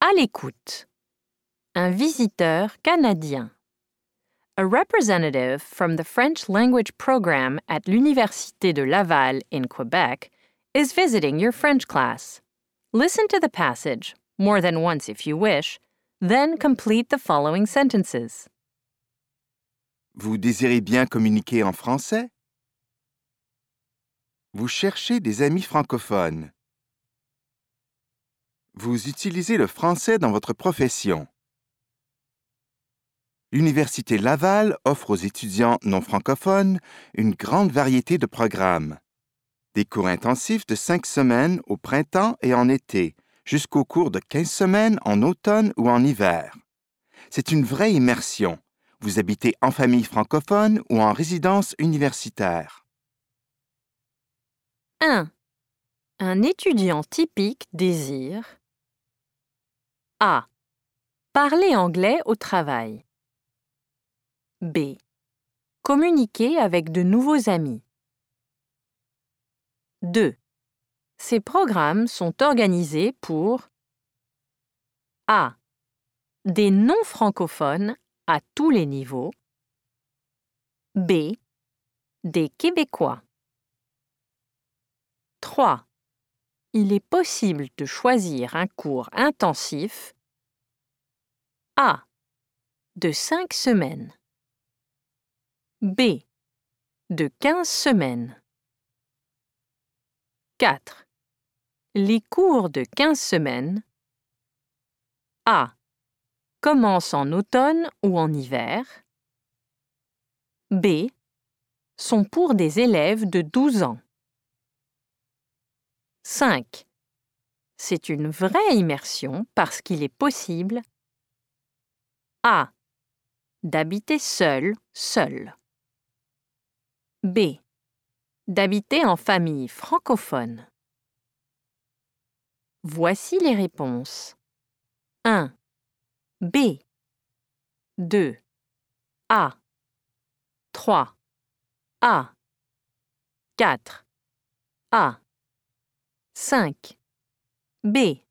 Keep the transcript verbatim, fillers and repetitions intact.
À l'écoute. Un visiteur canadien. A representative from the French language program at l'Université de Laval in Quebec is visiting your French class. Listen to the passage, more than once if you wish, then complete the following sentences. Vous désirez bien communiquer en français? Vous cherchez des amis francophones. Vous utilisez le français dans votre profession. L'Université Laval offre aux étudiants non francophones une grande variété de programmes. Des cours intensifs de cinq semaines au printemps et en été, jusqu'aux cours de quinze semaines en automne ou en hiver. C'est une vraie immersion. Vous habitez en famille francophone ou en résidence universitaire. un. Un étudiant typique désire A. Parler anglais au travail. B. Communiquer avec de nouveaux amis. deux. Ces programmes sont organisés pour A. Des non-francophones à tous les niveaux. B. Des Québécois. trois. Il est possible de choisir un cours intensif A. De cinq semaines. B. De quinze semaines. quatre. Les cours de quinze semaines A. Commencent en automne ou en hiver. B. Sont pour des élèves de douze ans. cinq. C'est une vraie immersion parce qu'il est possible A. D'habiter seul, seul. B. D'habiter en famille francophone. Voici les réponses. un. B. deux. A. trois. A. quatre. A. cinq. B.